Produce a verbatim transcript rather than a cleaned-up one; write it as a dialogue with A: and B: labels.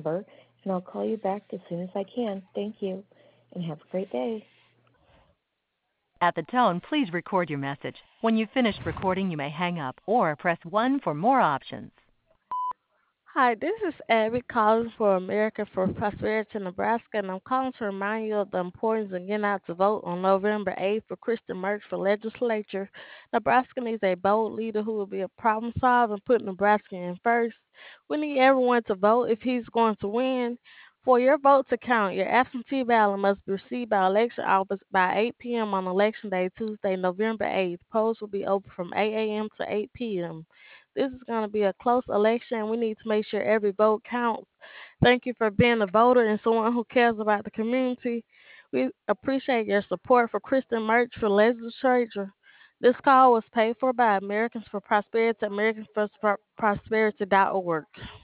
A: number, and I'll call you back as soon as I can. Thank you, and have a great day.
B: At the tone, please record your message. When you've finished recording, you may hang up or press one for more options.
C: Hi, this is Abby calling for America for Prosperity, Nebraska, and I'm calling to remind you of the importance of getting out to vote on November eighth for Kristen Mertz for legislature. Nebraska needs a bold leader who will be a problem solver and put Nebraska in first. We need everyone to vote if he's going to win. For your vote to count, your absentee ballot must be received by election office by eight p.m. on Election Day, Tuesday, November eighth. Polls will be open from eight a.m. to eight p.m. This is going to be a close election. We need to make sure every vote counts. Thank you for being a voter and someone who cares about the community. We appreciate your support for Kristen Merch for legislature. This call was paid for by Americans for Prosperity, Americans for Prosperity dot org.